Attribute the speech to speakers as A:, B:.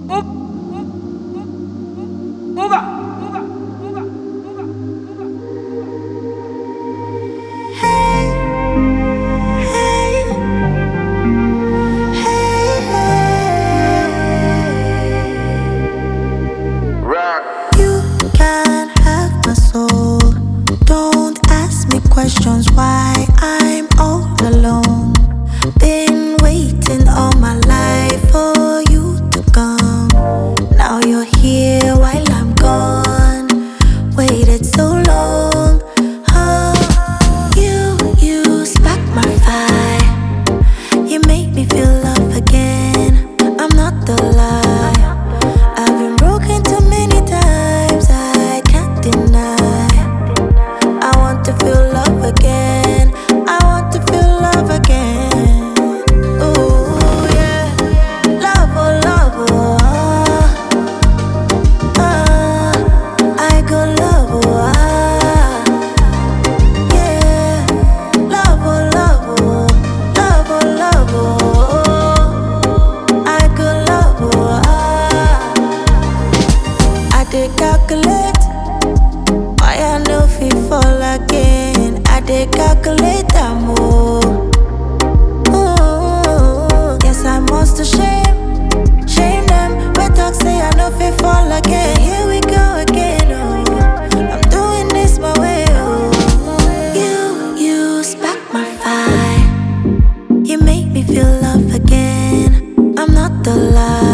A: Questions why I'm all alone. Been waiting all my life for you to come. Now you're here while I'm gone. Waited so long. Oh, you spark my fire. You make me feel love again. I'm not the lie. I've been broken too many times. I can't deny. I want to feel love again. I want to feel love again. Ooh, yeah. Love, oh, love, oh, I go love, oh, yeah. Love, oh, love, oh, love, oh, love, oh, I go love, oh, I did calculate. I know if we fall again, I did calculate that more. Yes, I must shame them. But talk say I know if we fall again. Here we go again. Oh, I'm doing this my way. Oh, you spark my fire. You make me feel love again. I'm not the lie.